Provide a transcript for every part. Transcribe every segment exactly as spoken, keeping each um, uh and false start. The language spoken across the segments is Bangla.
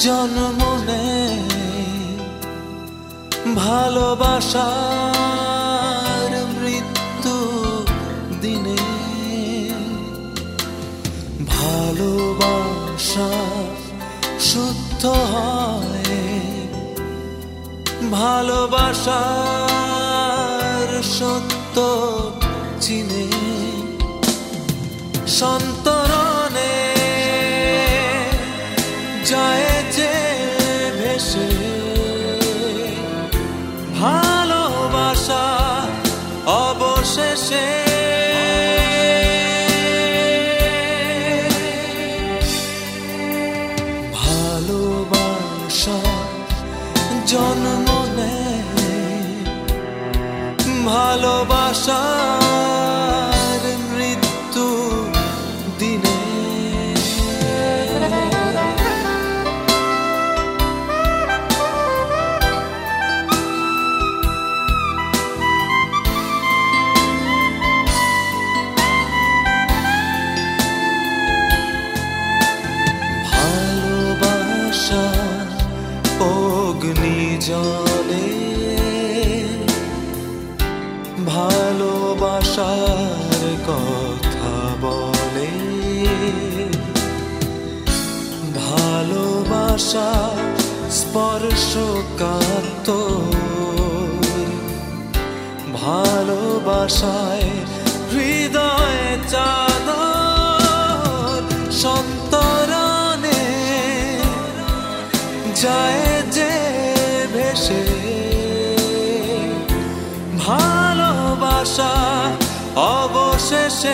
জন্ম নেয় ভালোবাসার মৃত্যু দিনে। ভালোবাসা শুদ্ধ হয় ভালোবাসার সত্য চিনে। সন্তরণে যায় যে ভেসে ভালোবাসা অবশেষে। ভালোবাসা জন্ম নেয় ভালোবাসার মৃত্যু দিনে। ভালোবাসা অগ্নি জলে ভালোবাসার কথা বলে। ভালোবাসা স্পর্শকাতর ভালোবাসায় হৃদয় চাদর। সন্তরণে যায় যে ভেসে ভালোবাসা অবশেষে।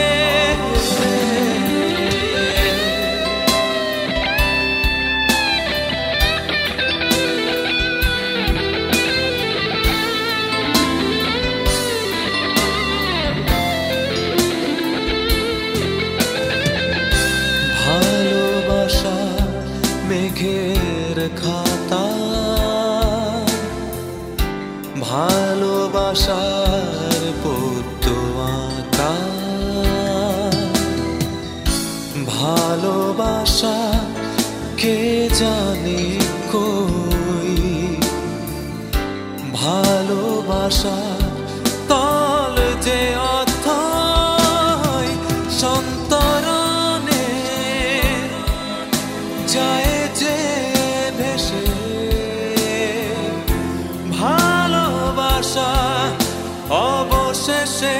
ভালোবাসা মেঘের খাতা ভালোবাসার পদ্ম আঁকা। ভালোবাসা কে জানে কই ভালোবাসা তল যে অথই। সন্তরণে যায় যে ভেসে ভালোবাসা অবশেষে।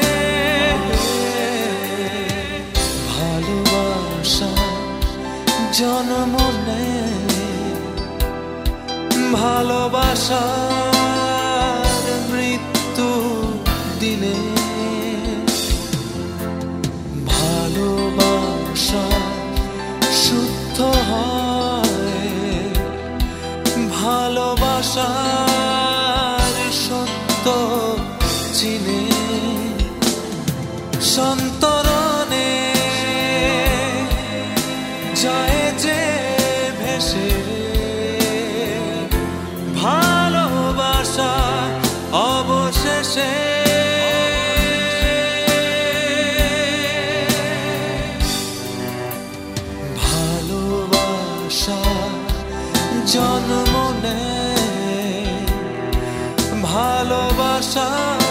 ভালোবাসা জন্ম নেয় ভালোবাসার মৃত্যু দিনে। ভালোবাসা শুদ্ধ হয় ভালোবাসার সত্য চিনে। সন্তরণে যায় যে ভেসে ভালোবাসা অবশেষে। ভালোবাসা জন্ম নেয় ভালোবাসা